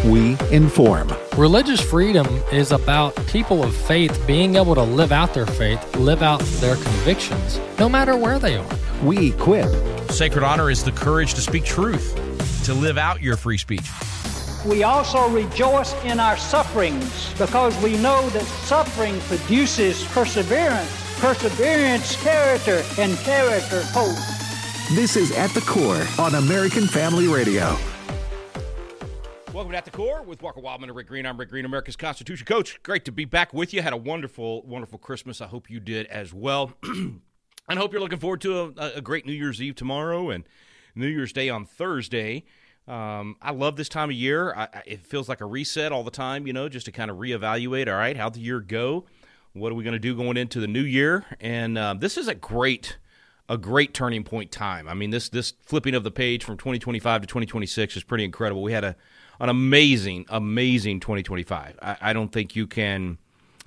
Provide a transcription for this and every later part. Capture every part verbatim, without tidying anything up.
we inform. Religious freedom is about people of faith being able to live out their faith, live out their convictions, no matter where they are. We equip. Sacred honor is the courage to speak truth, to live out your free speech. We also rejoice in our sufferings because we know that suffering produces perseverance, perseverance, character, and character, hope. This is At the Core on American Family Radio. Welcome to At the Core with Walker Wildman and Rick Green. I'm Rick Green, America's Constitution Coach. Great to be back with you. Had a wonderful, wonderful Christmas. I hope you did as well. And I hope you're looking forward to a, a great New Year's Eve tomorrow and New Year's Day on Thursday. Um, I love this time of year. I, I, it feels like a reset all the time, you know, just to kind of reevaluate, all right, how'd the year go? What are we going to do going into the new year? And uh, this is a great a great turning point time. I mean, this this flipping of the page from twenty twenty-five to twenty twenty-six is pretty incredible. We had a an amazing, amazing twenty twenty-five. I, I don't think you can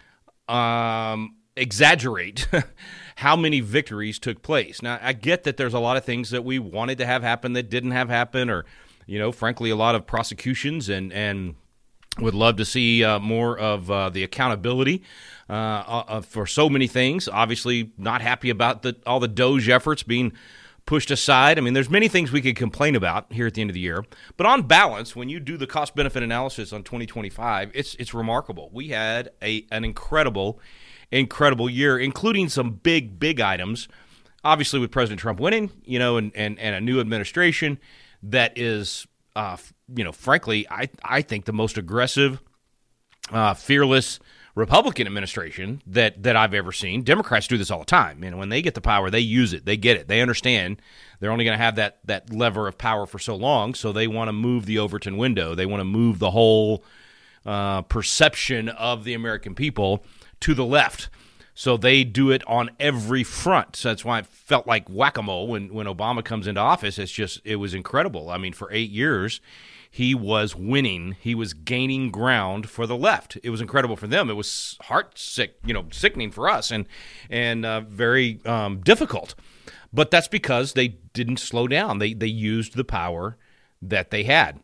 um, exaggerate how many victories took place. Now, I get that there's a lot of things that we wanted to have happen that didn't have happen, or, you know, frankly, a lot of prosecutions, and, and would love to see uh, more of uh, the accountability uh, uh, for so many things. Obviously, not happy about the, all the Doge efforts being pushed aside. I mean, there's many things we could complain about here at the end of the year. But on balance, when you do the cost-benefit analysis on twenty twenty-five, it's it's remarkable. We had a an incredible, incredible year, including some big, big items. Obviously, with President Trump winning, you know, and, and, and a new administration that is, uh, you know, frankly, I, I think the most aggressive, uh, fearless Republican administration that, that I've ever seen. Democrats do this all the time. And when they get the power, they use it. They get it. They understand they're only going to have that that lever of power for so long, so they want to move the Overton window. They want to move the whole uh, perception of the American people to the left. So they do it on every front. So that's why it felt like whack-a-mole when, when Obama comes into office. It's just, it was incredible. I mean, for eight years, he was winning. He was gaining ground for the left. It was incredible for them. It was heart sick, you know, sickening for us, and and uh, very um, difficult. But that's because they didn't slow down. They they used the power that they had.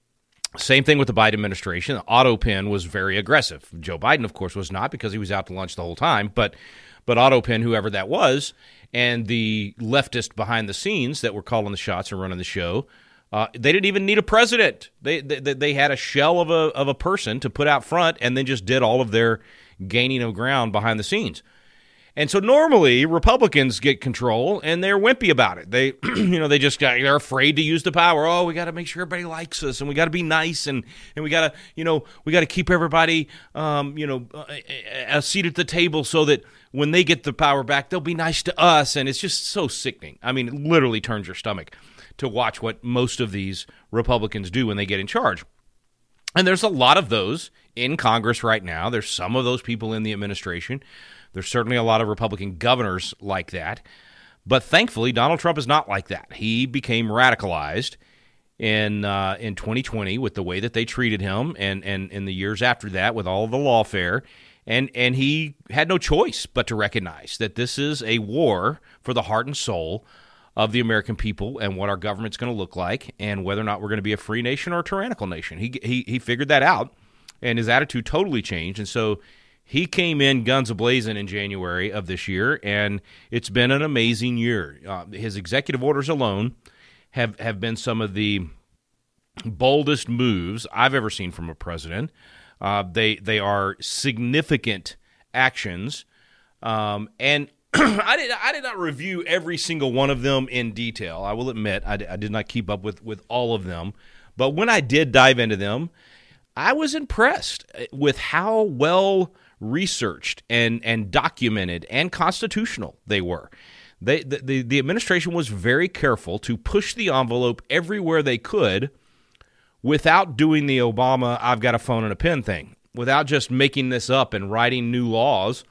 Same thing with the Biden administration. The auto pen was very aggressive. Joe Biden, of course, was not, because he was out to lunch the whole time. But but auto pen, whoever that was, and the leftist behind the scenes that were calling the shots and running the show, Uh, they didn't even need a president. They, they they had a shell of a of a person to put out front, and then just did all of their gaining of ground behind the scenes. And so normally Republicans get control, and they're wimpy about it. They you know they just got, they're afraid to use the power. Oh, we got to make sure everybody likes us, and we got to be nice, and, and we got to you know we got to keep everybody um, you know a, a seat at the table so that when they get the power back, they'll be nice to us. And it's just so sickening. I mean, it literally turns your stomach to watch what most of these Republicans do when they get in charge. And there's a lot of those in Congress right now. There's some of those people in the administration. There's certainly a lot of Republican governors like that. But thankfully, Donald Trump is not like that. He became radicalized in uh, in twenty twenty with the way that they treated him, and, and in the years after that with all of the lawfare. And, and he had no choice but to recognize that this is a war for the heart and soul of the American people, and what our government's going to look like, and whether or not we're going to be a free nation or a tyrannical nation. He he he figured that out, and his attitude totally changed. And so he came in guns a-blazing in January of this year, and it's been an amazing year. Uh, his executive orders alone have, have been some of the boldest moves I've ever seen from a president. Uh, they they are significant actions, um, and I did I did not review every single one of them in detail. I will admit I, I did not keep up with, with all of them. But when I did dive into them, I was impressed with how well researched and, and documented and constitutional they were. They the, the, the administration was very careful to push the envelope everywhere they could without doing the Obama I've got a phone and a pen thing, without just making this up and writing new laws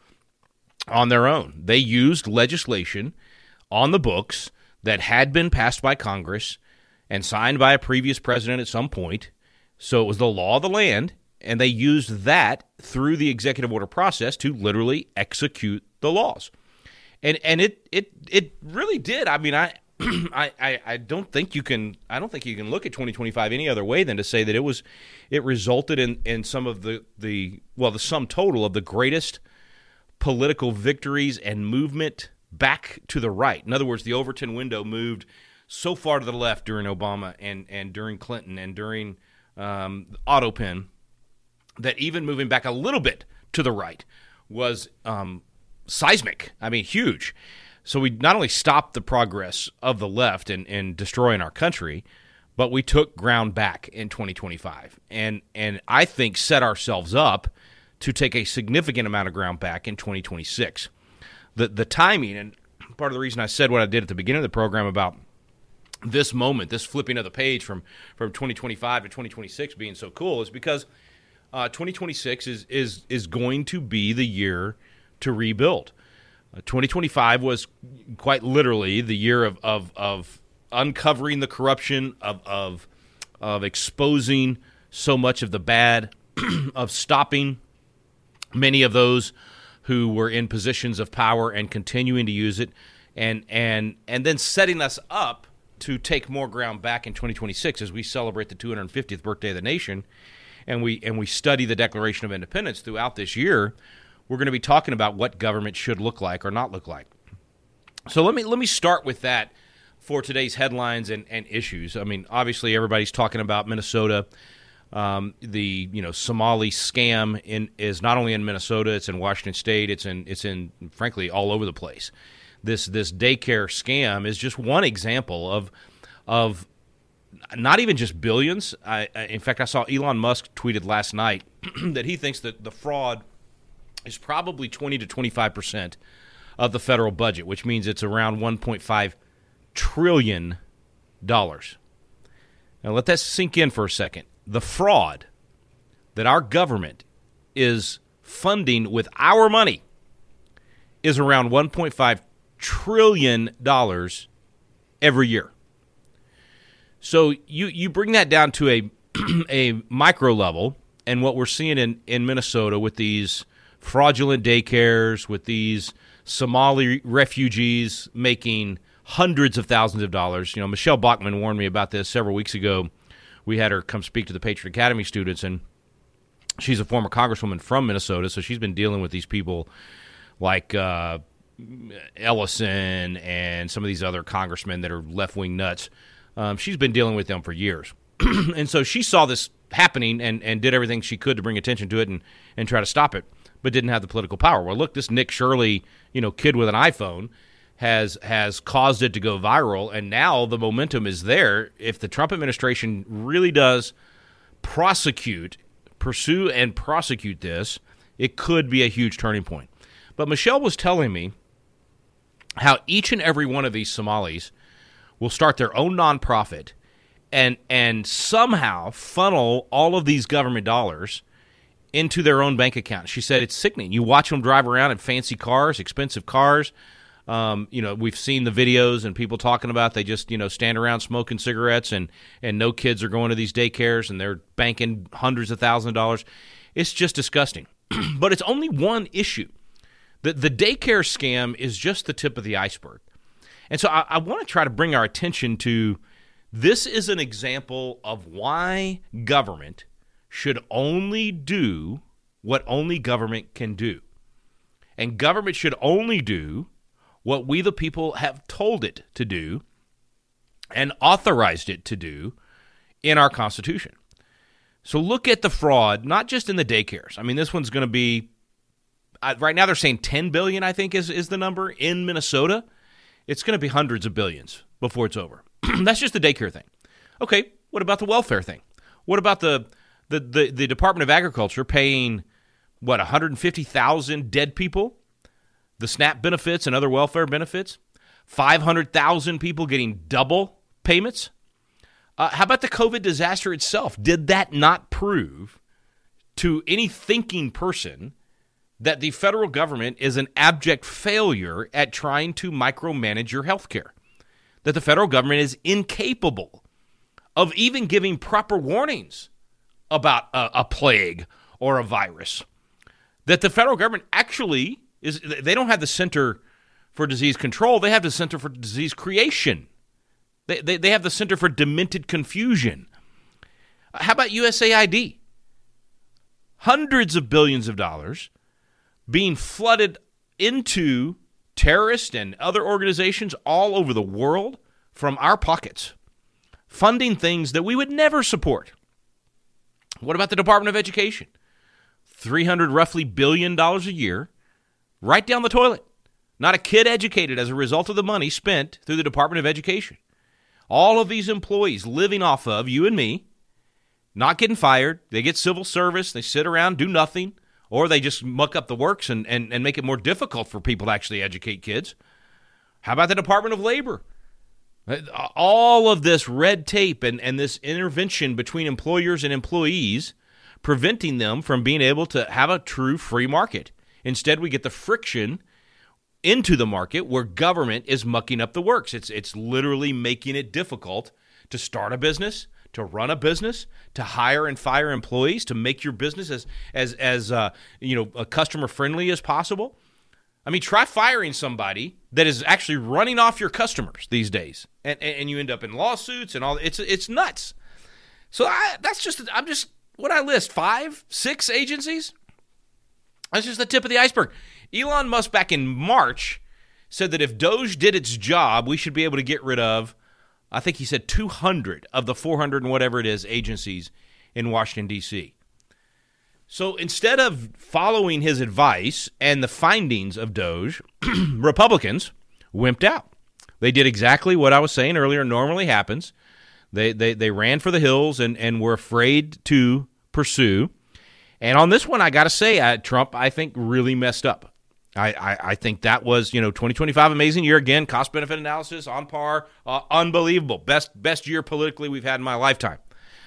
on their own. They used legislation on the books that had been passed by Congress and signed by a previous president at some point. So it was the law of the land, and they used that through the executive order process to literally execute the laws. And and it it it really did. I mean, I I, I, I don't think you can I don't think you can look at twenty twenty-five any other way than to say that it was it resulted in, in some of the, the well the sum total of the greatest political victories and movement back to the right. In other words, the Overton window moved so far to the left during Obama and, and during Clinton and during um, Auto Pen that even moving back a little bit to the right was um, seismic. I mean, huge. So we not only stopped the progress of the left in, in destroying our country, but we took ground back in twenty twenty-five. And and I think set ourselves up to take a significant amount of ground back in twenty twenty-six. The the timing, and part of the reason I said what I did at the beginning of the program about this moment, this flipping of the page from, from twenty twenty-five to twenty twenty-six being so cool is because uh, twenty twenty-six is, is, is going to be the year to rebuild. Uh, twenty twenty-five was quite literally the year of, of, of uncovering the corruption, of, of, of exposing so much of the bad, of stopping many of those who were in positions of power and continuing to use it, and and and then setting us up to take more ground back in twenty twenty-six as we celebrate the two hundred fiftieth birthday of the nation, and we and we study the Declaration of Independence throughout this year. We're going to be talking about what government should look like or not look like. So let me let me start with that for today's headlines and, and issues. I mean, obviously everybody's talking about Minnesota. Um, the you know Somali scam in is not only in Minnesota, it's in Washington State, it's in it's in frankly all over the place. This this daycare scam is just one example of of not even just billions. I, I, in fact, I saw Elon Musk tweeted last night that he thinks that the fraud is probably twenty to twenty-five percent of the federal budget, which means it's around one point five trillion dollars. Now let that sink in for a second. The fraud that our government is funding with our money is around one point five trillion dollars every year. So you, you bring that down to a a micro level, and what we're seeing in, in Minnesota with these fraudulent daycares, with these Somali refugees making hundreds of thousands of dollars. You know, Michelle Bachmann warned me about this several weeks ago. We had her come speak to the Patriot Academy students, and she's a former congresswoman from Minnesota, so she's been dealing with these people like uh, Ellison and some of these other congressmen that are left-wing nuts. Um, she's been dealing with them for years. And so she saw this happening and, and did everything she could to bring attention to it and, and try to stop it, but didn't have the political power. Well, look, this Nick Shirley, you know, kid with an iPhone has has caused it to go viral, and now the momentum is there. If the Trump administration really does prosecute, pursue and prosecute this, it could be a huge turning point. But Michelle was telling me how each and every one of these Somalis will start their own nonprofit and and somehow funnel all of these government dollars into their own bank account. She said it's sickening. You watch them drive around in fancy cars, expensive cars. Um, you know, we've seen the videos and people talking about they just, you know, stand around smoking cigarettes and, and no kids are going to these daycares and they're banking hundreds of thousands of dollars. It's just disgusting. But it's only one issue. The, the daycare scam is just the tip of the iceberg. And so I, I want to try to bring our attention to this is an example of why government should only do what only government can do. And government should only do what we the people have told it to do and authorized it to do in our Constitution. So look at the fraud, not just in the daycares. I mean, this one's going to be, uh, right now they're saying ten billion dollars, I think, is, is the number in Minnesota. It's going to be hundreds of billions before it's over. That's just the daycare thing. Okay, what about the welfare thing? What about the the, the, the Department of Agriculture paying, what, one hundred fifty thousand dead people? The SNAP benefits and other welfare benefits, five hundred thousand people getting double payments. Uh, how about the COVID disaster itself? Did that not prove to any thinking person that the federal government is an abject failure at trying to micromanage your health care? That the federal government is incapable of even giving proper warnings about a, a plague or a virus? That the federal government actually is, they don't have the Center for Disease Control, they have the Center for Disease Creation They, they, they have the Center for Demented Confusion. How about U S A I D? Hundreds of billions of dollars being flooded into terrorists and other organizations all over the world from our pockets, funding things that we would never support. What about the Department of Education? three hundred roughly billion dollars a year, right down the toilet. Not a kid educated as a result of the money spent through the Department of Education. All of these employees living off of you and me, not getting fired. They get civil service. They sit around, do nothing, or they just muck up the works and, and, and make it more difficult for people to actually educate kids. How about the Department of Labor? All of this red tape and, and this intervention between employers and employees preventing them from being able to have a true free market. Instead, we get the friction into the market where government is mucking up the works. It's it's literally making it difficult to start a business, to run a business, to hire and fire employees, to make your business as as as uh, you know, customer friendly as possible. I mean, try firing somebody that is actually running off your customers these days, and and you end up in lawsuits and all. It's it's nuts. So I, that's just I'm just what I list five, six agencies. That's just the tip of the iceberg. Elon Musk back in March said that if Doge did its job, we should be able to get rid of, I think he said two hundred of the four hundred and whatever it is agencies in Washington, D C. So instead of following his advice and the findings of Doge, Republicans wimped out. They did exactly what I was saying earlier normally happens. They they they ran for the hills and, and were afraid to pursue. And on this one, I got to say, uh, Trump, I think, really messed up. I, I, I think that was, you know, twenty twenty-five, amazing year. Again, cost-benefit analysis, on par, uh, unbelievable. Best, best year politically we've had in my lifetime.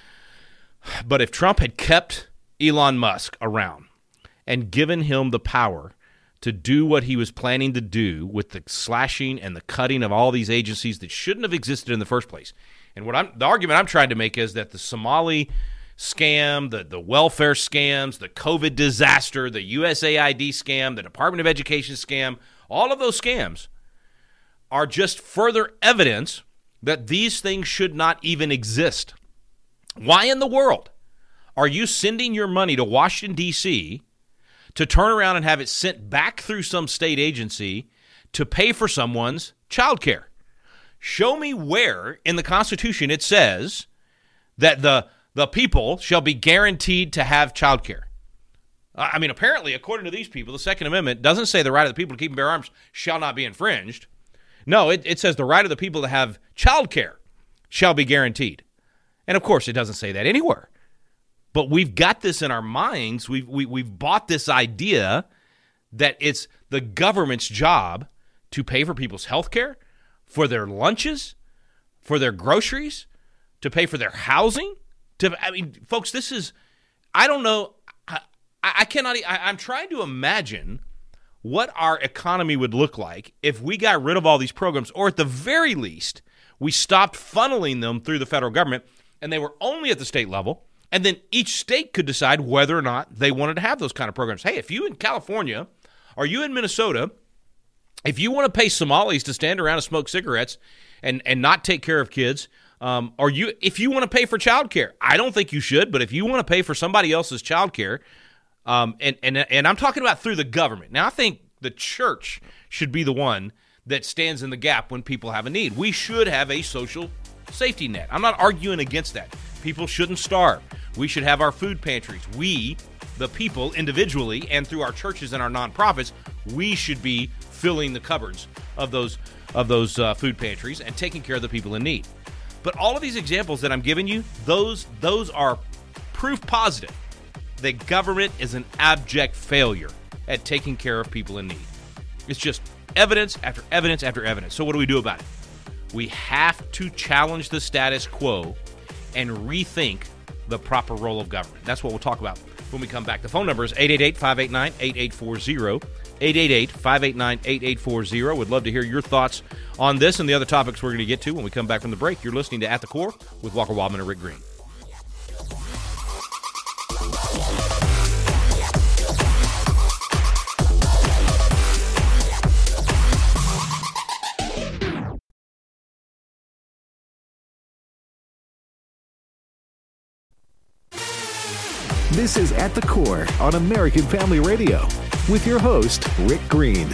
But if Trump had kept Elon Musk around and given him the power to do what he was planning to do with the slashing and the cutting of all these agencies that shouldn't have existed in the first place. And what I'm the argument I'm trying to make is that the Somali scam, the, the welfare scams, the COVID disaster, the U S A I D scam, the Department of Education scam, all of those scams are just further evidence that these things should not even exist. Why in the world are you sending your money to Washington, D C to turn around and have it sent back through some state agency to pay for someone's child care? Show me where in the Constitution it says that the the people shall be guaranteed to have child care. I mean, apparently, according to these people, the Second Amendment doesn't say the right of the people to keep and bear arms shall not be infringed. No, it, it says the right of the people to have child care shall be guaranteed. And, of course, it doesn't say that anywhere. But we've got this in our minds. We've, we, we've bought this idea that it's the government's job to pay for people's health care, for their lunches, for their groceries, to pay for their housing. To, I mean, folks, this is, I don't know, I, I cannot, I, I'm trying to imagine what our economy would look like if we got rid of all these programs, or at the very least, we stopped funneling them through the federal government, and they were only at the state level, and then each state could decide whether or not they wanted to have those kind of programs. Hey, if you in California, or you in Minnesota, if you want to pay Somalis to stand around and smoke cigarettes and, and not take care of kids, Um, or you, if you want to pay for childcare, I don't think you should, but if you want to pay for somebody else's childcare, um, and, and, and I'm talking about through the government. Now, I think the church should be the one that stands in the gap when people have a need. We should have a social safety net. I'm not arguing against that. People shouldn't starve. We should have our food pantries. We, the people, individually, and through our churches and our nonprofits, we should be filling the cupboards of those, of those uh, food pantries and taking care of the people in need. But all of these examples that I'm giving you, those those are proof positive that government is an abject failure at taking care of people in need. It's just evidence after evidence after evidence. So what do we do about it? We have to challenge the status quo and rethink the proper role of government. That's what we'll talk about when we come back. The phone number is eight eight eight, five eight nine, eight eight four zero. eight eight eight, five eight nine, eight eight four zero. Would love to hear your thoughts on this and the other topics we're going to get to when we come back from the break. You're listening to At the Core with Walker Wildman and Rick Green. This is At the Core on American Family Radio with your host, Rick Green.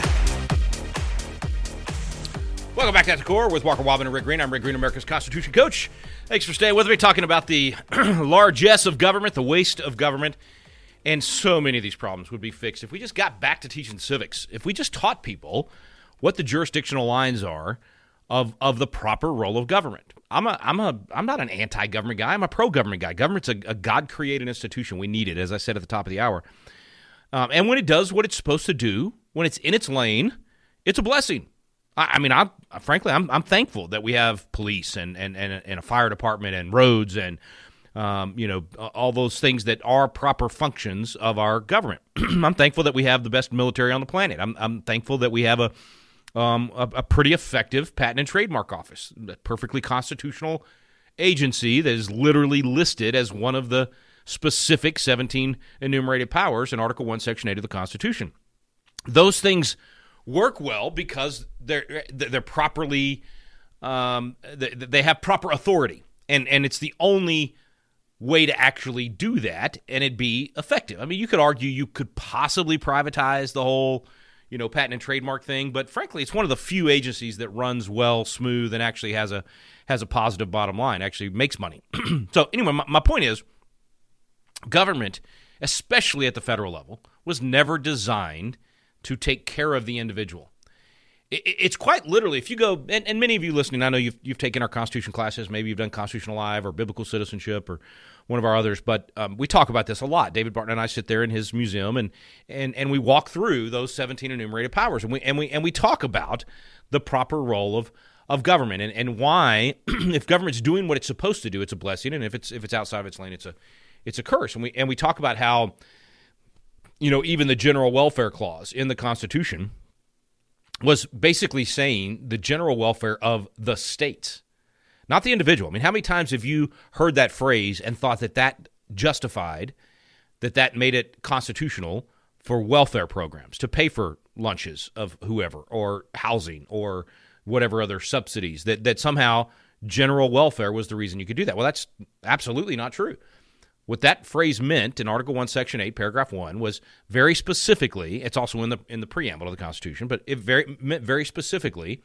Welcome back to At the Core with Walker Wildman and Rick Green. I'm Rick Green, America's Constitution Coach. Thanks for staying with me, talking about the largesse of government, the waste of government, and so many of these problems would be fixed if we just got back to teaching civics. If we just taught people what the jurisdictional lines are of of the proper role of government. I'm a I'm a I'm not an anti-government guy. I'm a pro-government guy. Government's a, a God-created institution. We need it, as I said at the top of the hour. Um, and when it does what it's supposed to do, when it's in its lane, it's a blessing. I, I mean, I'm frankly, I'm I'm thankful that we have police and and and, and a fire department and roads and um, you know all those things that are proper functions of our government. I'm thankful that we have the best military on the planet. I'm I'm thankful that we have a Um, a, a pretty effective patent and trademark office, a perfectly constitutional agency that is literally listed as one of the specific seventeen enumerated powers in Article one, Section eight of the Constitution. Those things work well because they're they're properly um, they, they have proper authority, and and it's the only way to actually do that and it be effective. I mean, you could argue you could possibly privatize the whole you know, patent and trademark thing, but frankly, it's one of the few agencies that runs well, smooth, and actually has a has a positive bottom line, actually makes money. So anyway, my, my point is, government, especially at the federal level, was never designed to take care of the individual. It, it's quite literally, if you go, and, and many of you listening, I know you've you've taken our Constitution classes, maybe you've done Constitution Live or Biblical Citizenship or one of our others, but um, we talk about this a lot. David Barton and I sit there in his museum and and and we walk through those seventeen enumerated powers, and we and we and we talk about the proper role of of government and, and why, if government's doing what it's supposed to do, it's a blessing, and if it's if it's outside of its lane, it's a it's a curse. And we and we talk about how, you know, even the general welfare clause in the Constitution was basically saying the general welfare of the states, not the individual. I mean, how many times have you heard that phrase and thought that that justified, that that made it constitutional for welfare programs, to pay for lunches of whoever, or housing, or whatever other subsidies, that, that somehow general welfare was the reason you could do that? Well, that's absolutely not true. What that phrase meant in Article one, Section eight, Paragraph one, was very specifically, it's also in the in the preamble of the Constitution, but it very meant very specifically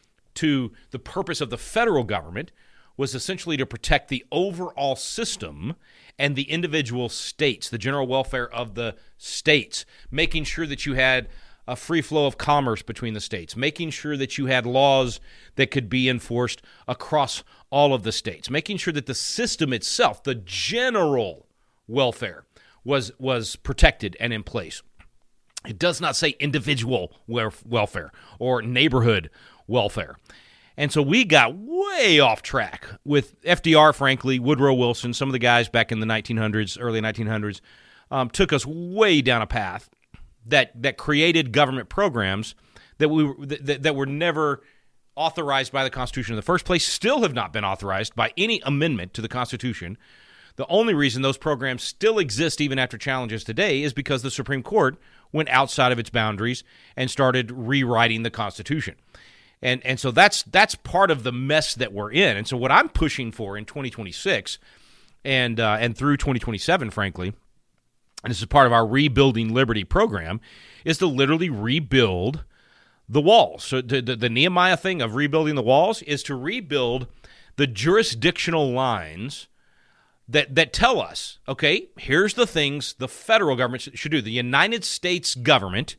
to the purpose of the federal government was essentially to protect the overall system and the individual states, the general welfare of the states, making sure that you had a free flow of commerce between the states, making sure that you had laws that could be enforced across all of the states, making sure that the system itself, the general welfare, was was protected and in place. It does not say individual welfare or neighborhood welfare. And so we got way off track with F D R, frankly, Woodrow Wilson, some of the guys back in the nineteen hundreds, early nineteen hundreds, um, took us way down a path that that created government programs that we that, that were never authorized by the Constitution in the first place, still have not been authorized by any amendment to the Constitution. The only reason those programs still exist even after challenges today is because the Supreme Court went outside of its boundaries and started rewriting the Constitution. And and so that's that's part of the mess that we're in. And so what I'm pushing for in twenty twenty-six and uh, and through twenty twenty-seven, frankly, and this is part of our Rebuilding Liberty program, is to literally rebuild the walls. So the, the, the Nehemiah thing of rebuilding the walls is to rebuild the jurisdictional lines that that tell us, okay, here's the things the federal government should do. The United States government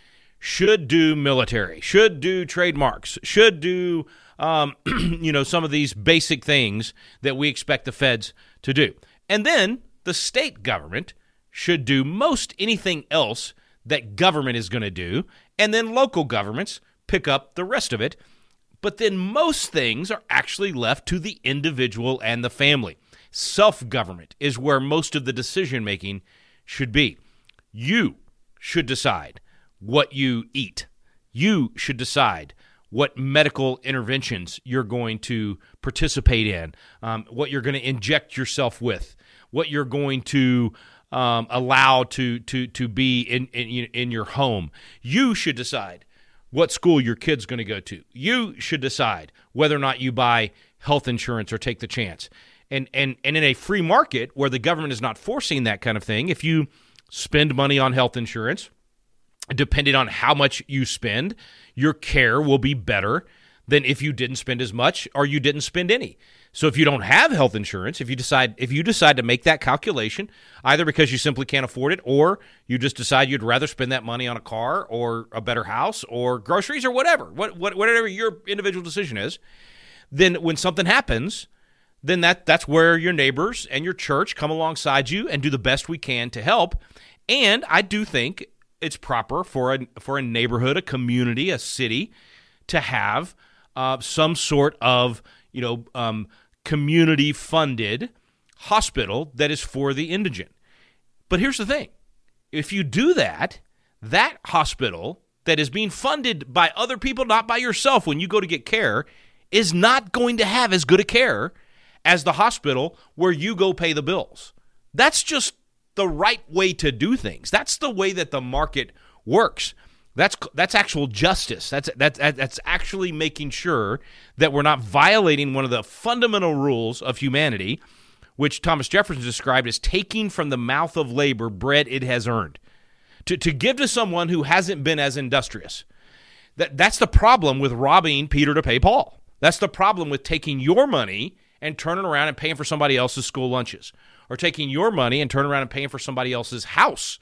should do military, should do trademarks, should do um, you know, some of these basic things that we expect the feds to do. And then the state government should do most anything else that government is going to do, and then local governments pick up the rest of it. But then most things are actually left to the individual and the family. Self-government is where most of the decision-making should be. You should decide what you eat. You should decide what medical interventions you're going to participate in, um, what you're going to inject yourself with, what you're going to um, allow to to to be in, in in your home. You should decide what school your kid's going to go to. You should decide whether or not you buy health insurance or take the chance. And, and, and in a free market where the government is not forcing that kind of thing, if you spend money on health insurance, depending on how much you spend, your care will be better than if you didn't spend as much or you didn't spend any. So if you don't have health insurance, if you decide if you decide to make that calculation, either because you simply can't afford it or you just decide you'd rather spend that money on a car or a better house or groceries or whatever, what, what, whatever your individual decision is, then when something happens, then that that's where your neighbors and your church come alongside you and do the best we can to help. And I do think it's proper for a for a neighborhood, a community, a city to have uh, some sort of you know um, community-funded hospital that is for the indigent. But here's the thing: if you do that, that hospital that is being funded by other people, not by yourself, when you go to get care, is not going to have as good a care as the hospital where you go pay the bills. That's just the right way to do things. That's the way that the market works. That's that's actual justice. That's that's that's actually making sure that we're not violating one of the fundamental rules of humanity, which Thomas Jefferson described as taking from the mouth of labor bread it has earned. To to give to someone who hasn't been as industrious. That that's the problem with robbing Peter to pay Paul. That's the problem with taking your money and turning around and paying for somebody else's school lunches, or taking your money and turning around and paying for somebody else's house.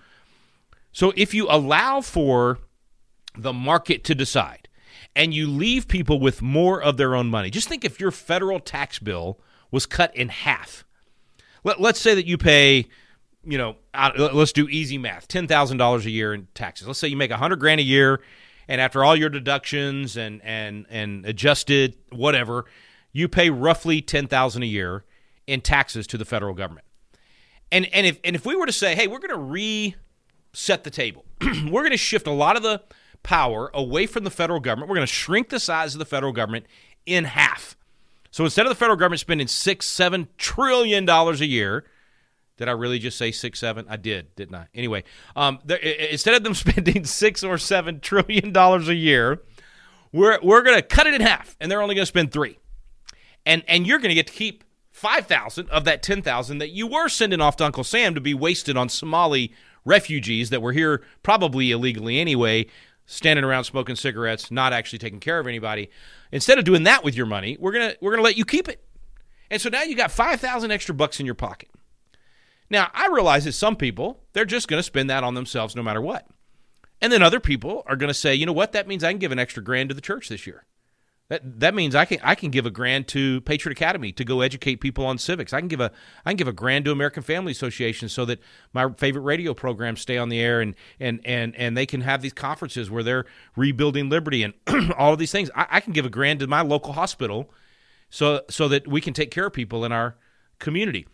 So if you allow for the market to decide and you leave people with more of their own money, just think if your federal tax bill was cut in half. Let, let's say that you pay, you know, let's do easy math, ten thousand dollars a year in taxes. Let's say you make one hundred grand a year, and after all your deductions and and and adjusted whatever, you pay roughly ten thousand dollars a year in taxes to the federal government. And and if and if we were to say, hey, we're going to reset the table, we're going to shift a lot of the power away from the federal government. We're going to shrink the size of the federal government in half. So instead of the federal government spending six, seven trillion dollars a year, did I really just say six, seven? I did, didn't I? Anyway, um, instead of them spending six or seven trillion dollars a year, we're we're going to cut it in half, and they're only going to spend three. And and you're going to get to keep five thousand of that ten thousand that you were sending off to Uncle Sam to be wasted on Somali refugees that were here probably illegally anyway, standing around smoking cigarettes, not actually taking care of anybody. Instead of doing that with your money, we're going to we're going to let you keep it. And so now you got five thousand extra bucks in your pocket. Now, I realize that some people, they're just going to spend that on themselves no matter what. And then other people are going to say, you know what, that means I can give an extra grand to the church this year. That that means I can I can give a grand to Patriot Academy to go educate people on civics. I can give a I can give a grand to American Family Association so that my favorite radio programs stay on the air and and and, and they can have these conferences where they're rebuilding liberty and all of these things. I, I can give a grand to my local hospital so so that we can take care of people in our community.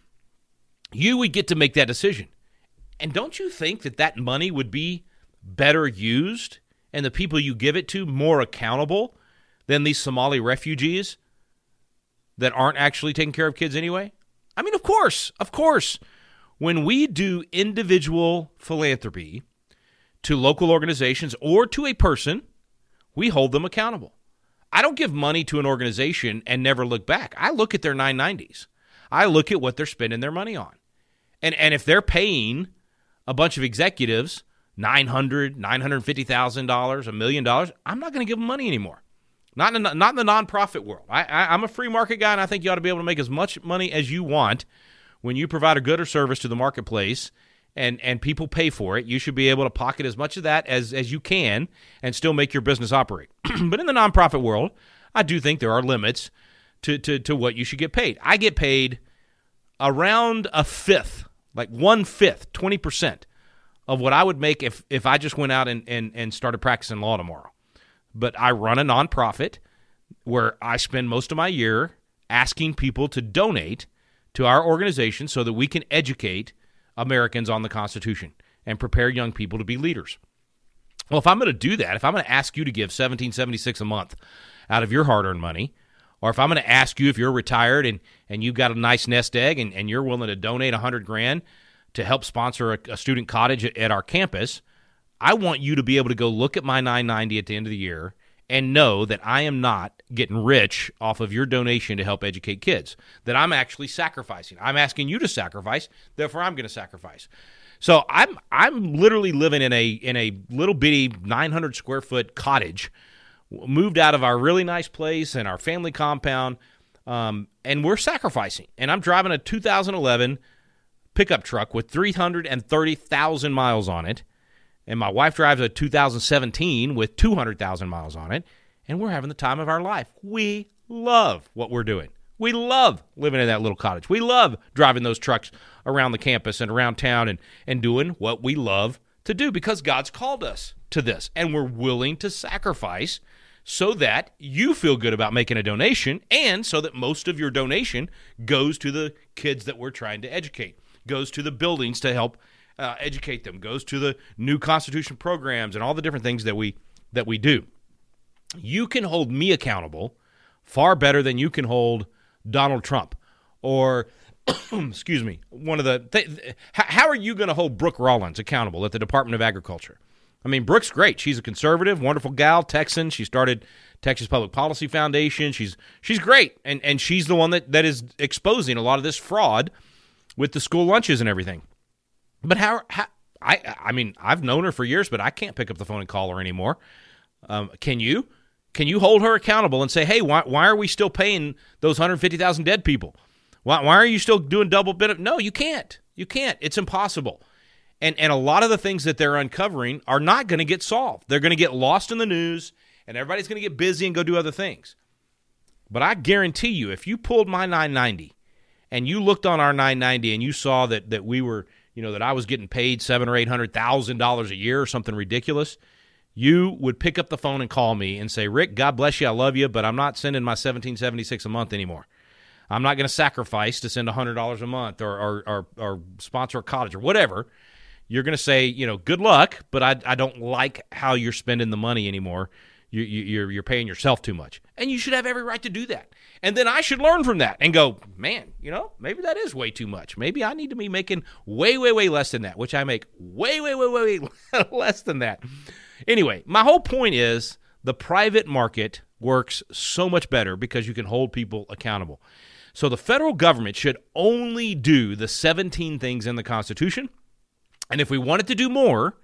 You would get to make that decision. And don't you think that that money would be better used and the people you give it to more accountable than these Somali refugees that aren't actually taking care of kids anyway? I mean, of course, of course. When we do individual philanthropy to local organizations or to a person, we hold them accountable. I don't give money to an organization and never look back. I look at their nine nineties. I look at what they're spending their money on. And and if they're paying a bunch of executives nine hundred thousand dollars, nine hundred fifty thousand dollars, a million dollars, I'm not going to give them money anymore. Not in, not in the nonprofit world. I, I, I'm a free market guy, and I think you ought to be able to make as much money as you want when you provide a good or service to the marketplace and, and people pay for it. You should be able to pocket as much of that as, as you can and still make your business operate. But in the nonprofit world, I do think there are limits to, to, to what you should get paid. I get paid around a fifth, like one-fifth, twenty percent of what I would make if, if I just went out and, and, and started practicing law tomorrow. But I run a nonprofit where I spend most of my year asking people to donate to our organization so that we can educate Americans on the Constitution and prepare young people to be leaders. Well, if I'm going to do that, if I'm going to ask you to give seventeen seventy-six a month out of your hard-earned money, or if I'm going to ask you if you're retired and, and you've got a nice nest egg and, and you're willing to donate one hundred grand to help sponsor a, a student cottage at, at our campus, I want you to be able to go look at my nine ninety at the end of the year and know that I am not getting rich off of your donation to help educate kids, that I'm actually sacrificing. I'm asking you to sacrifice, therefore I'm going to sacrifice. So I'm I'm literally living in a in a little bitty nine hundred square foot cottage, moved out of our really nice place and our family compound, um, and we're sacrificing. And I'm driving a two thousand eleven pickup truck with three hundred thirty thousand miles on it, and my wife drives a two thousand seventeen with two hundred thousand miles on it, and we're having the time of our life. We love what we're doing. We love living in that little cottage. We love driving those trucks around the campus and around town and, and doing what we love to do because God's called us to this, and we're willing to sacrifice so that you feel good about making a donation and so that most of your donation goes to the kids that we're trying to educate, goes to the buildings to help uh, educate them, goes to the new Constitution programs and all the different things that we that we do. You can hold me accountable far better than you can hold Donald Trump or, excuse me, one of the th- – how are you going to hold Brooke Rollins accountable at the Department of Agriculture? I mean, Brooke's great. She's a conservative, wonderful gal, Texan. She started Texas Public Policy Foundation. She's she's great, and and she's the one that, that is exposing a lot of this fraud with the school lunches and everything. But how, how I I mean, I've known her for years, but I can't pick up the phone and call her anymore. Um, can you? Can you hold her accountable and say, hey, why why are we still paying those one hundred fifty thousand dead people? Why why are you still doing double bit of – no, you can't. You can't. It's impossible. And and a lot of the things that they're uncovering are not going to get solved. They're going to get lost in the news, and everybody's going to get busy and go do other things. But I guarantee you, if you pulled my nine ninety and you looked on our nine ninety and you saw that that we were, you know, that I was getting paid seven or eight hundred thousand dollars a year or something ridiculous, you would pick up the phone and call me and say, Rick, God bless you, I love you, but I'm not sending my seventeen seventy-six a month anymore. I'm not going to sacrifice to send one hundred dollars a month or or, or or sponsor a cottage or whatever. You're going to say, you know, good luck, but I I don't like how you're spending the money anymore. You, you, you're you're paying yourself too much. And you should have every right to do that. And then I should learn from that and go, man, you know, maybe that is way too much. Maybe I need to be making way, way, way less than that, which I make way, way, way, way, way less than that. Anyway, my whole point is the private market works so much better because you can hold people accountable. So the federal government should only do the seventeen things in the Constitution. And if we wanted to do more,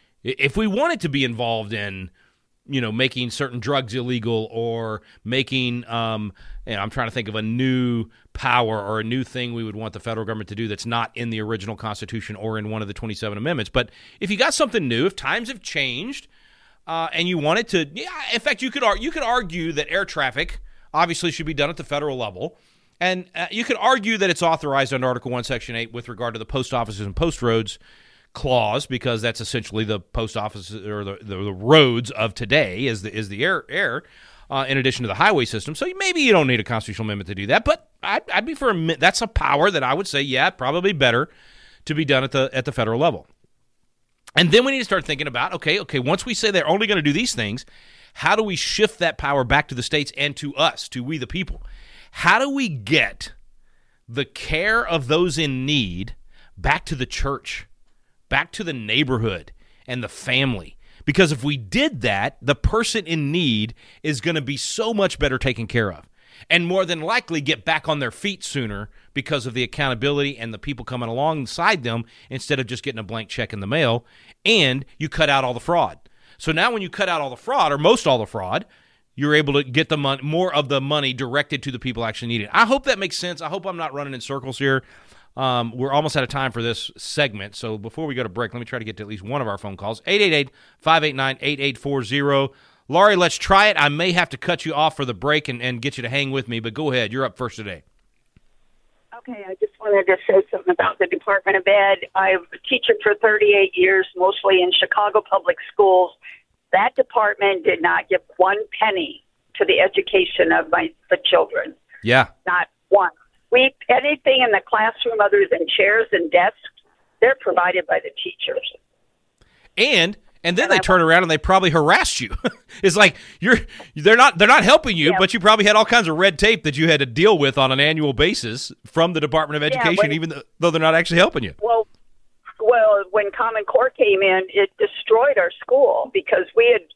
if we wanted to be involved in, you know, making certain drugs illegal or making, um, you know, I'm trying to think of a new power or a new thing we would want the federal government to do that's not in the original Constitution or in one of the twenty-seven amendments. But if you got something new, if times have changed uh, and you wanted to, yeah, in fact, you could, ar- you could argue that air traffic obviously should be done at the federal level. And uh, you could argue that it's authorized under Article one, Section eight with regard to the post offices and post roads clause, because that's essentially the post office or the, the, the roads of today is the is the air air uh, in addition to the highway system. So maybe you don't need a constitutional amendment to do that, but I'd, I'd be for a that's a power that I would say, yeah, probably better to be done at the at the federal level. And then we need to start thinking about, okay, okay, once we say they're only going to do these things, how do we shift that power back to the states and to us, to we the people? How do we get the care of those in need back to the church, back to the neighborhood and the family? Because if we did that, the person in need is going to be so much better taken care of and more than likely get back on their feet sooner because of the accountability and the people coming alongside them instead of just getting a blank check in the mail, and you cut out all the fraud. So now when you cut out all the fraud, or most all the fraud, you're able to get the mon- more of the money directed to the people actually needing it. I hope that makes sense. I hope I'm not running in circles here. Um, we're almost out of time for this segment, so before we go to break, let me try to get to at least one of our phone calls. eight eight eight, five eight nine, eight eight four zero. Laurie, let's try it. I may have to cut you off for the break and, and get you to hang with me, but go ahead. You're up first today. Okay, I just wanted to say something about the Department of Ed. I've been teaching for thirty-eight years, mostly in Chicago public schools. That department did not give one penny to the education of my the children. Yeah. Not one. We anything in the classroom other than chairs and desks, they're provided by the teachers. And and then and they I turn want, around and they probably harassed you. It's like you're they're not they're not helping you, yeah. but you probably had all kinds of red tape that you had to deal with on an annual basis from the Department of Education, yeah, when, even though, though they're not actually helping you. Well, well, when Common Core came in, it destroyed our school because we had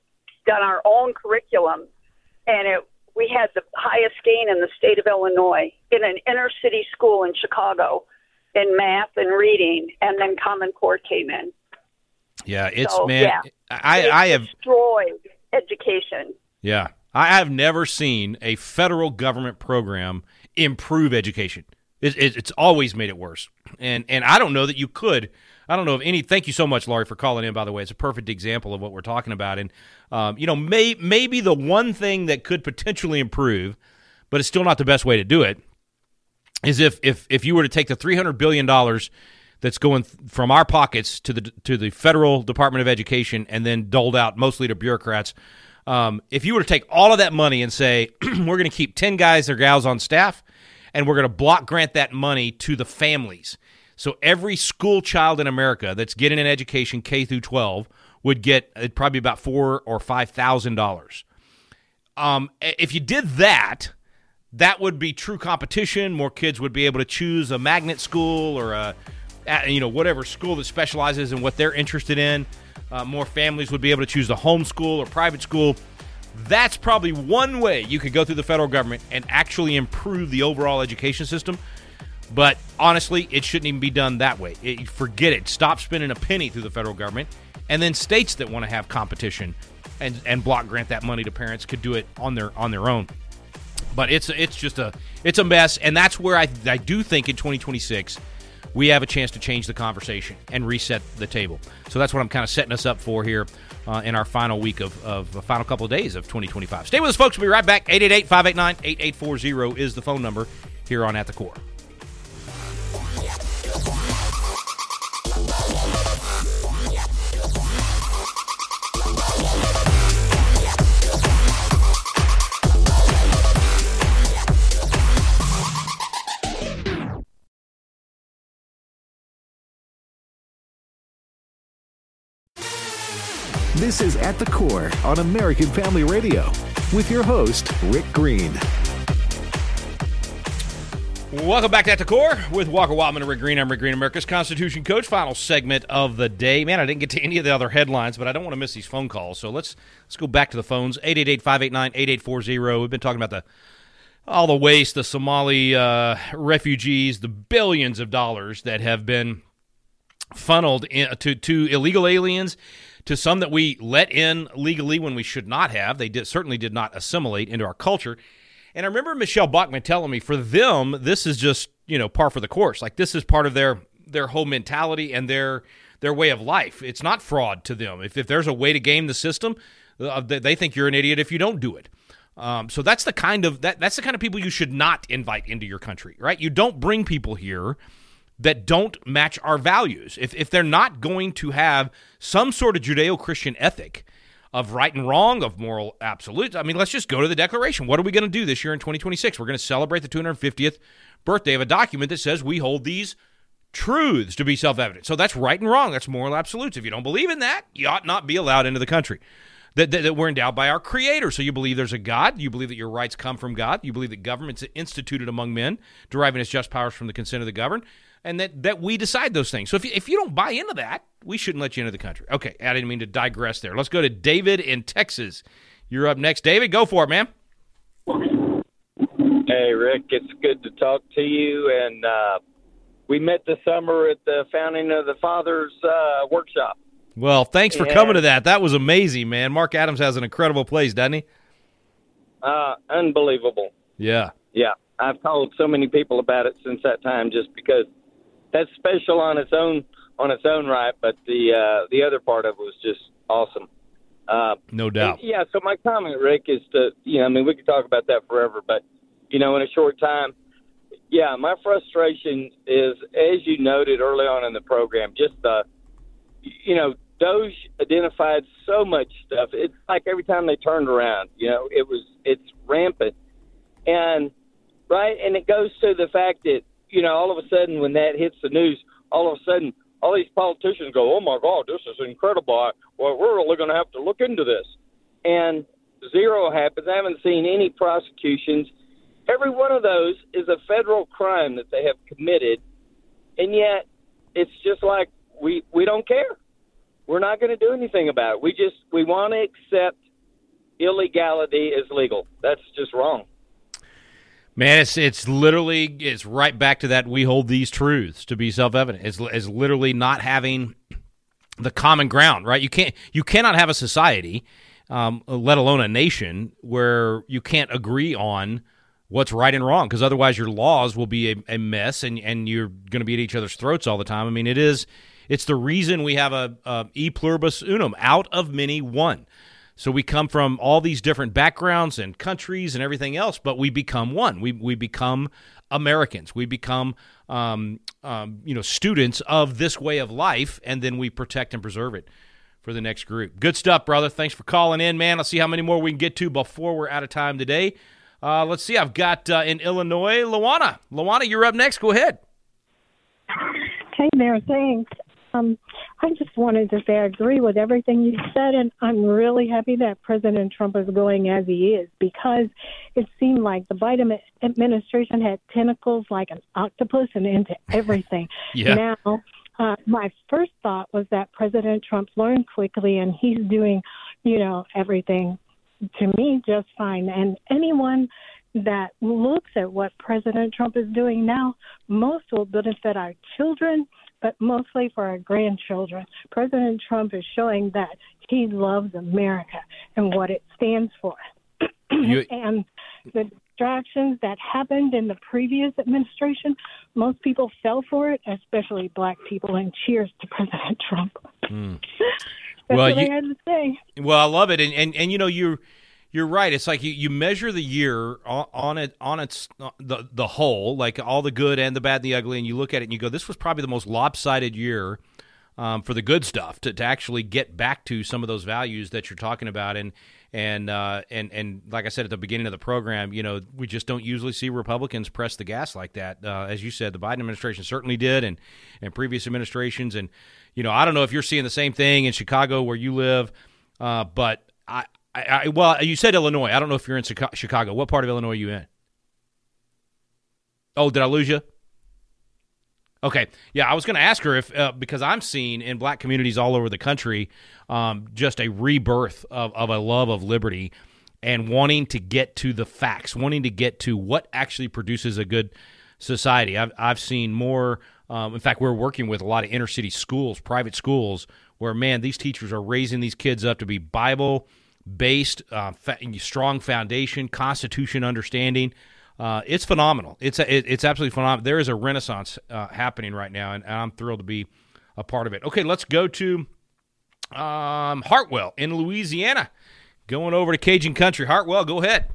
done our own curriculum, and it, we had the highest gain in the state of Illinois in an inner city school in Chicago in math and reading, and then Common Core came in. Yeah, it's, so, man, yeah, I, it I have destroyed education. Yeah, I have never seen a federal government program improve education. It, it, it's always made it worse, and and I don't know that you could. I don't know of any. Thank you so much, Laurie, for calling in. By the way, it's a perfect example of what we're talking about. And um, you know, may, maybe the one thing that could potentially improve, but it's still not the best way to do it, is if if if you were to take the three hundred billion dollars that's going from our pockets to the to the federal Department of Education and then doled out mostly to bureaucrats. Um, if you were to take all of that money and say, we're going to keep ten guys or gals on staff, and we're going to block grant that money to the families. So every school child in America that's getting an education K through twelve would get uh, probably about four or five thousand dollars. Um, if you did that, that would be true competition. More kids would be able to choose a magnet school or a, you know, whatever school that specializes in what they're interested in. Uh, more families would be able to choose the homeschool or private school. That's probably one way you could go through the federal government and actually improve the overall education system. But honestly, it shouldn't even be done that way. It, forget it. Stop spending a penny through the federal government. And then states that want to have competition and, and block grant that money to parents could do it on their on their own. But it's it's just a it's a mess, and that's where I I do think in twenty twenty-six we have a chance to change the conversation and reset the table. So that's what I'm kind of setting us up for here uh, in our final week of, of the final couple of days of twenty twenty-five. Stay with us, folks. We'll be right back. eight eight eight, five eight nine, eight eight four zero is the phone number here on At the Core. This is At the Core on American Family Radio with your host, Rick Green. Welcome back to At the Core with Walker Wildman and Rick Green. I'm Rick Green, America's Constitution Coach. Final segment of the day. Man, I didn't get to any of the other headlines, but I don't want to miss these phone calls. So let's let's go back to the phones. eight eight eight, five eight nine, eight eight four zero. We've been talking about the all the waste, the Somali uh, refugees, the billions of dollars that have been funneled in, to, to illegal aliens, to some that we let in legally when we should not have. They did, certainly did not assimilate into our culture. And I remember Michelle Bachman telling me, for them, this is just, you know, par for the course. Like, this is part of their their whole mentality and their their way of life. It's not fraud to them. If, if there's a way to game the system, uh, they think you're an idiot if you don't do it. Um, so that's the kind of that that's the kind of people you should not invite into your country, right? You don't bring people here that don't match our values. If if they're not going to have some sort of Judeo-Christian ethic of right and wrong, of moral absolutes, I mean, let's just go to the Declaration. What are we going to do this year in twenty twenty-six? We're going to celebrate the two hundred fiftieth birthday of a document that says we hold these truths to be self-evident. So that's right and wrong. That's moral absolutes. If you don't believe in that, you ought not be allowed into the country. That, that, that we're endowed by our Creator. So you believe there's a God. You believe that your rights come from God. You believe that government's instituted among men, deriving its just powers from the consent of the governed, and that, that we decide those things. So if you, if you don't buy into that, we shouldn't let you into the country. Okay, I didn't mean to digress there. Let's go to David in Texas. You're up next. David, go for it, man. Hey, Rick, it's good to talk to you. And uh, we met this summer at the Founding of the Fathers uh, workshop. Well, thanks for and, coming to that. That was amazing, man. Mark Adams has an incredible place, doesn't he? Uh, unbelievable. Yeah. Yeah. I've told so many people about it since that time just because that's special on its own on its own right, but the uh, the other part of it was just awesome. Uh, no doubt. And, yeah, so my comment, Rick, is to, you know, I mean, we could talk about that forever, but, you know, in a short time, yeah, my frustration is, as you noted early on in the program, just the, you know, Doge identified so much stuff. It's like every time they turned around, you know, it was, it's rampant. And, right, and it goes to the fact that, you know, all of a sudden when that hits the news, all of a sudden all these politicians go, oh, my God, this is incredible. I, well, we're really going to have to look into this. And zero happens. I haven't seen any prosecutions. Every one of those is a federal crime that they have committed, and yet it's just like we, we don't care. We're not going to do anything about it. We just we want to accept illegality is legal. That's just wrong. Man, it's it's literally it's right back to that. We hold these truths to be self-evident. It's, it's literally not having the common ground, right? You can't you cannot have a society, um, let alone a nation, where you can't agree on what's right and wrong, because otherwise your laws will be a, a mess, and and you're going to be at each other's throats all the time. I mean, it is it's the reason we have a, a e pluribus unum, out of many one. So we come from all these different backgrounds and countries and everything else, but we become one. We we become Americans. We become um, um, you know students of this way of life, and then we protect and preserve it for the next group. Good stuff, brother. Thanks for calling in, man. Let's see how many more we can get to before we're out of time today. Uh, let's see. I've got uh, in Illinois, Luana. Luana, you're up next. Go ahead. Hey there. Thanks. Um, I just wanted to say I agree with everything you said, and I'm really happy that President Trump is going as he is, because it seemed like the Biden administration had tentacles like an octopus and into everything. Yeah. Now, uh, my first thought was that President Trump learned quickly, and he's doing, you know, everything, to me, just fine. And anyone that looks at what President Trump is doing now, most will benefit our children, but mostly for our grandchildren. President Trump is showing that he loves America and what it stands for. You... and the distractions that happened in the previous administration, most people fell for it, especially black people, and cheers to President Trump. Mm. That's well, what you... I had to say. Well, I love it. And, and, and you know, you're, You're right. It's like you, you measure the year on, on it on its the the whole, like all the good and the bad and the ugly, and you look at it and you go, this was probably the most lopsided year um, for the good stuff to, to actually get back to some of those values that you're talking about. And and uh, and and like I said at the beginning of the program, you know, we just don't usually see Republicans press the gas like that. Uh, as you said, the Biden administration certainly did, and and previous administrations. And you know, I don't know if you're seeing the same thing in Chicago where you live, uh, but I. I, I, well, you said Illinois. I don't know if you're in Chicago. What part of Illinois are you in? Oh, did I lose you? Okay. Yeah, I was going to ask her if, uh, because I'm seeing in black communities all over the country um, just a rebirth of, of a love of liberty and wanting to get to the facts, wanting to get to what actually produces a good society. I've, I've seen more, um, in fact, we're working with a lot of inner city schools, private schools, where, man, these teachers are raising these kids up to be Bible based, uh, fa- strong foundation, Constitution understanding. Uh, it's phenomenal. It's a, it, it's absolutely phenomenal. There is a renaissance uh, happening right now, and, and I'm thrilled to be a part of it. Okay, let's go to um, Hartwell in Louisiana. Going over to Cajun Country. Hartwell, go ahead.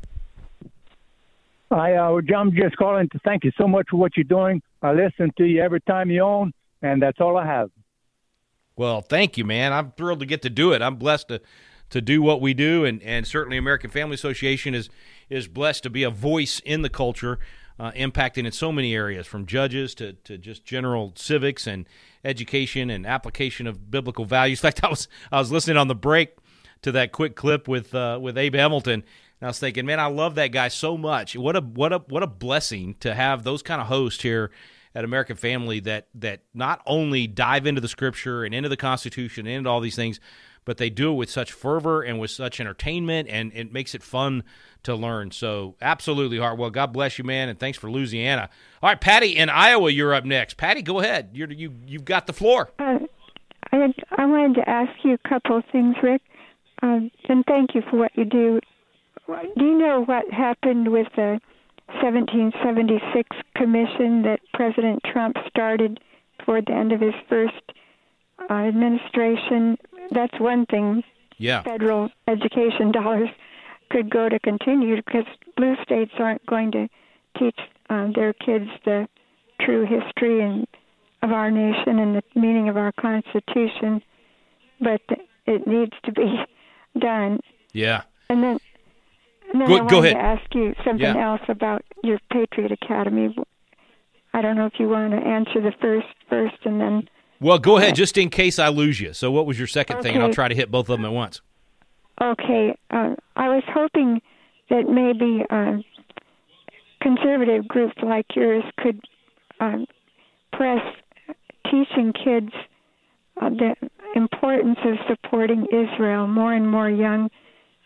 Hi, uh, I'm just calling to thank you so much for what you're doing. I listen to you every time you on, and that's all I have. Well, thank you, man. I'm thrilled to get to do it. I'm blessed to to do what we do, and, and certainly American Family Association is is blessed to be a voice in the culture, uh, impacting in so many areas, from judges to, to just general civics and education and application of biblical values. In fact, I was I was listening on the break to that quick clip with uh, with Abe Hamilton, and I was thinking, man, I love that guy so much. What a what a what a blessing to have those kind of hosts here at American Family that that not only dive into the Scripture and into the Constitution and into all these things, but they do it with such fervor and with such entertainment, and it makes it fun to learn. So absolutely, Hartwell. God bless you, man, and thanks for Louisiana. All right, Patty in Iowa, you're up next. Patty, go ahead. You're, you, you've got the floor. Uh, I, I wanted to ask you a couple of things, Rick, um, and thank you for what you do. Do you know what happened with the seventeen seventy-six commission that President Trump started toward the end of his first uh, administration? That's one thing. Yeah. Federal education dollars could go to continue, because blue states aren't going to teach uh, their kids the true history and of our nation and the meaning of our Constitution, but it needs to be done. Yeah. And then, and then go, I wanted go ahead. to ask you something yeah. else about your Patriot Academy. I don't know if you want to answer the first first and then... Well, go ahead, just in case I lose you. So what was your second okay. thing? And I'll try to hit both of them at once. Okay. Uh, I was hoping that maybe uh, conservative groups like yours could um, press teaching kids uh, the importance of supporting Israel. More and more young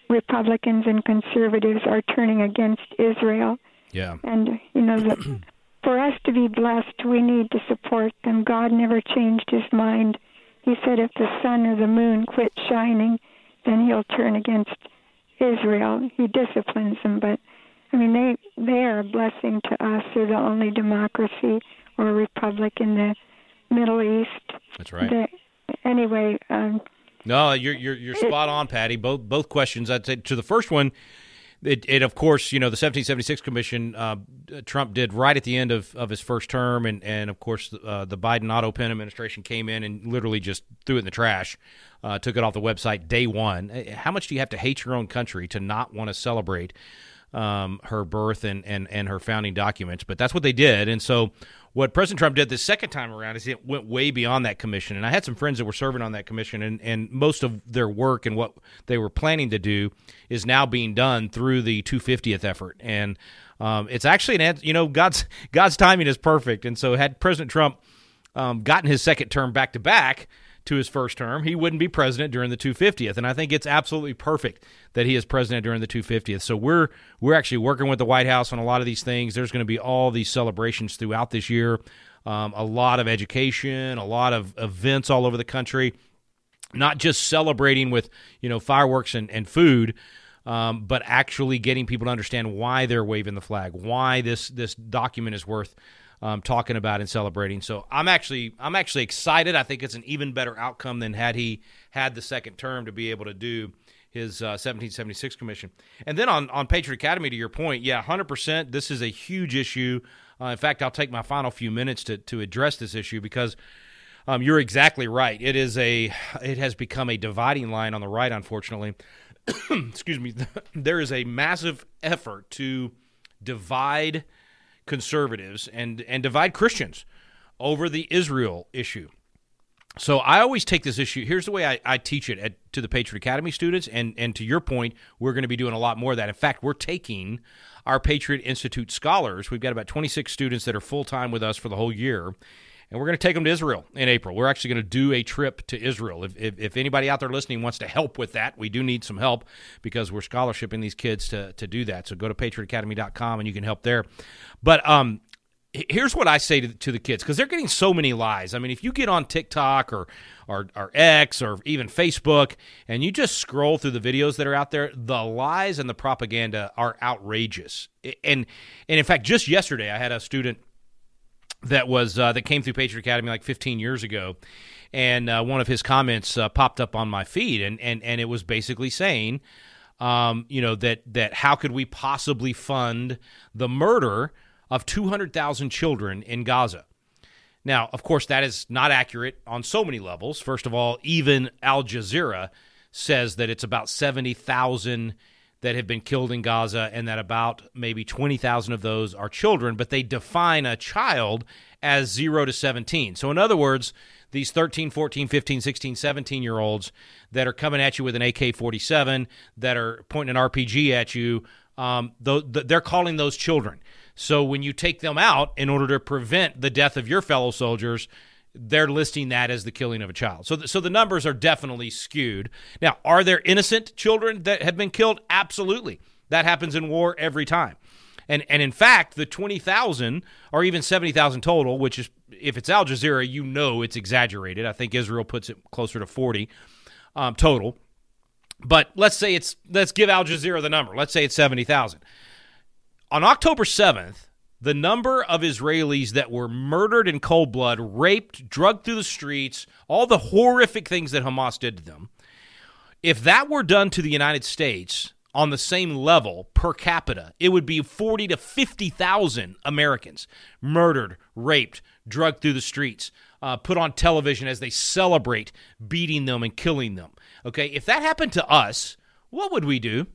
Republicans and conservatives are turning against Israel. Yeah. And, you know, the, for us to be blessed, we need to support them. God never changed his mind. He said if the sun or the moon quit shining, then he'll turn against Israel. He disciplines them. But, I mean, they, they are a blessing to us. They're the only democracy or republic in the Middle East. That's right. They, anyway. Um, no, you're, you're, you're spot on, Patty. Both, both questions. I'd say to the first one, It, it, of course, you know, the seventeen seventy-six Commission, uh, Trump did right at the end of, of his first term, and, and of course, uh, the Biden Otto Penn administration came in and literally just threw it in the trash, uh, took it off the website day one. How much do you have to hate your own country to not want to celebrate um, her birth and, and, and her founding documents? But that's what they did, and so what President Trump did the second time around is it went way beyond that commission. And I had some friends that were serving on that commission, and, and most of their work and what they were planning to do is now being done through the two hundred fiftieth effort. And um, it's actually, an you know, God's God's timing is perfect. And so had President Trump um, gotten his second term back-to-back to his first term, he wouldn't be president during the two hundred fiftieth. And I think it's absolutely perfect that he is president during the two hundred fiftieth. So we're we're actually working with the White House on a lot of these things. There's going to be all these celebrations throughout this year, um, a lot of education, a lot of events all over the country, not just celebrating with, you know, fireworks and, and food, um, but actually getting people to understand why they're waving the flag, why this this document is worth Um, talking about and celebrating. So I'm actually I'm actually excited. I think it's an even better outcome than had he had the second term to be able to do his uh, seventeen seventy-six commission. And then on, on Patriot Academy, to your point, yeah, one hundred percent, this is a huge issue. Uh, in fact, I'll take my final few minutes to, to address this issue because um, you're exactly right. It is a it has become a dividing line on the right, unfortunately. Excuse me. There is a massive effort to divide conservatives and and divide Christians over the Israel issue. So I always take this issue. Here's the way I, I teach it at, to the Patriot Academy students, and and to your point, we're going to be doing a lot more of that. In fact, we're taking our Patriot Institute scholars. We've got about twenty-six students that are full-time with us for the whole year, and we're going to take them to Israel in April. We're actually going to do a trip to Israel. If, if if anybody out there listening wants to help with that, we do need some help because we're scholarshiping these kids to, to do that. So go to patriot academy dot com and you can help there. But um, here's what I say to, to the kids, because they're getting so many lies. I mean, if you get on TikTok or, or, or X or even Facebook and you just scroll through the videos that are out there, the lies and the propaganda are outrageous. And, and in fact, just yesterday I had a student that was uh, that came through Patriot Academy like fifteen years ago, and uh, one of his comments uh, popped up on my feed, and and and it was basically saying, um, you know, that that how could we possibly fund the murder of two hundred thousand children in Gaza? Now, of course, that is not accurate on so many levels. First of all, even Al Jazeera says that it's about seventy thousand that have been killed in Gaza, and that about maybe twenty thousand of those are children, but they define a child as zero to seventeen. So in other words, these thirteen, fourteen, fifteen, sixteen, seventeen-year-olds that are coming at you with an A K forty-seven, that are pointing an R P G at you, um, they're calling those children. So when you take them out in order to prevent the death of your fellow soldiers, they're listing that as the killing of a child. So, th- so the numbers are definitely skewed. Now, are there innocent children that have been killed? Absolutely. That happens in war every time. And and in fact, the twenty thousand or even seventy thousand total, which is, if it's Al Jazeera, you know it's exaggerated. I think Israel puts it closer to forty um, total. But let's say it's, let's give Al Jazeera the number. Let's say it's seventy thousand. On October seventh, the number of Israelis that were murdered in cold blood, raped, drugged through the streets, all the horrific things that Hamas did to them, if that were done to the United States on the same level per capita, it would be forty to fifty thousand Americans murdered, raped, drugged through the streets, uh, put on television as they celebrate beating them and killing them. Okay, if that happened to us, what would we do?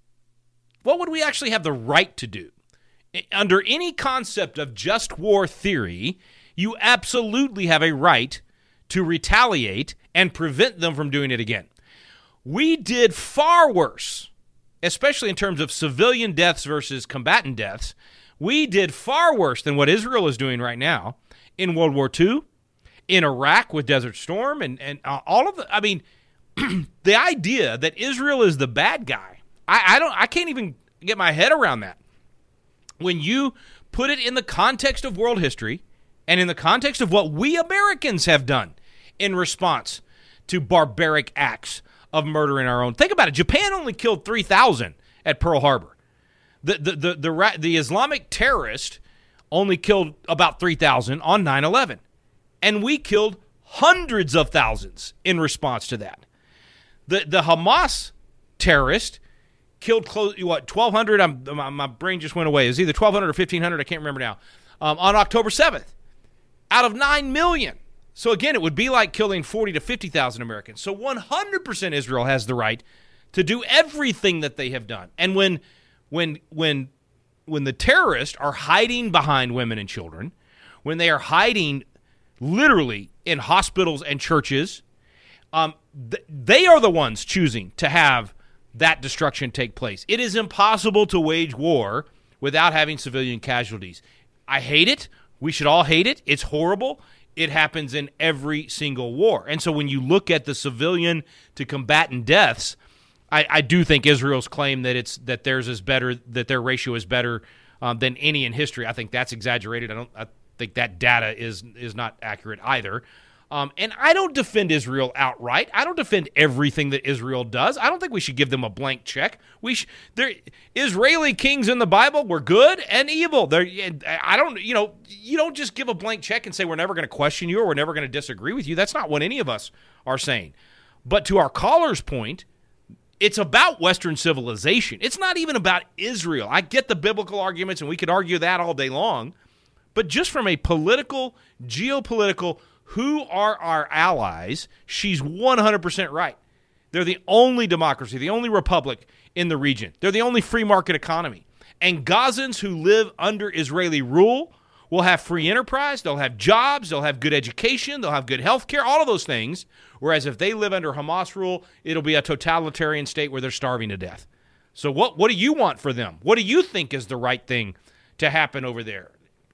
What would we actually have the right to do? Under any concept of just war theory, you absolutely have a right to retaliate and prevent them from doing it again. We did far worse, especially in terms of civilian deaths versus combatant deaths. We did far worse than what Israel is doing right now in World War Two, in Iraq with Desert Storm, and, and all of the, I mean, the idea that Israel is the bad guy I, I don't. I can't even get my head around that. When you put it in the context of world history and in the context of what we Americans have done in response to barbaric acts of murder in our own. Think about it. Japan only killed three thousand at Pearl Harbor. The the the the, the Islamic terrorist only killed about three thousand on nine eleven. And we killed hundreds of thousands in response to that. The the Hamas terrorist killed close what twelve hundred. I'm, my, my brain just went away. It was either twelve hundred or fifteen hundred. I can't remember now. Um, on October seventh, out of nine million. So again, it would be like killing forty to fifty thousand Americans. So one hundred percent Israel has the right to do everything that they have done. And when when when when the terrorists are hiding behind women and children, when they are hiding literally in hospitals and churches, um, th- they are the ones choosing to have that destruction take place. It is impossible to wage war without having civilian casualties. I hate it. We should all hate it. It's horrible. It happens in every single war. And so when you look at the civilian to combatant deaths, I, I do think Israel's claim that it's that theirs is better, that their ratio is better um, than any in history. I think that's exaggerated. I don't. I think that data is is not accurate either. Um, and I don't defend Israel outright. I don't defend everything that Israel does. I don't think we should give them a blank check. We sh- there Israeli kings in the Bible were good and evil. They're, I don't, you know, you don't just give a blank check and say we're never going to question you or we're never going to disagree with you. That's not what any of us are saying. But to our caller's point, it's about Western civilization. It's not even about Israel. I get the biblical arguments, and we could argue that all day long. But just from a political, geopolitical, who are our allies, she's one hundred percent right. They're the only democracy, the only republic in the region. They're the only free market economy. And Gazans who live under Israeli rule will have free enterprise, they'll have jobs, they'll have good education, they'll have good health care, all of those things. Whereas if they live under Hamas rule, it'll be a totalitarian state where they're starving to death. So what, what do you want for them? What do you think is the right thing to happen over there?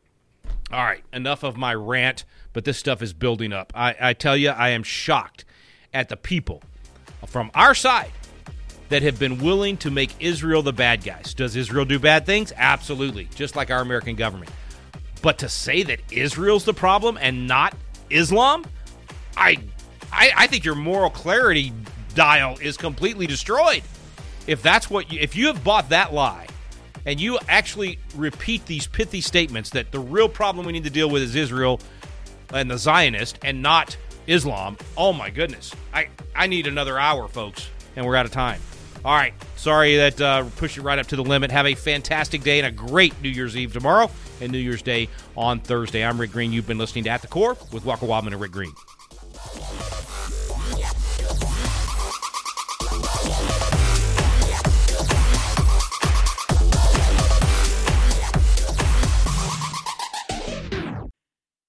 All right, enough of my rant, but this stuff is building up. I, I tell you, I am shocked at the people from our side that have been willing to make Israel the bad guys. Does Israel do bad things? Absolutely, just like our American government. But to say that Israel's the problem and not Islam, I, I, I think your moral clarity dial is completely destroyed. If that's what you, if you have bought that lie, and you actually repeat these pithy statements that the real problem we need to deal with is Israel and the Zionist and not Islam, oh my goodness. I, I need another hour, folks, and we're out of time. All right, sorry that uh, pushed you right up to the limit. Have a fantastic day and a great New Year's Eve tomorrow and New Year's Day on Thursday. I'm Rick Green. You've been listening to At the Core with Walker Wildman and Rick Green.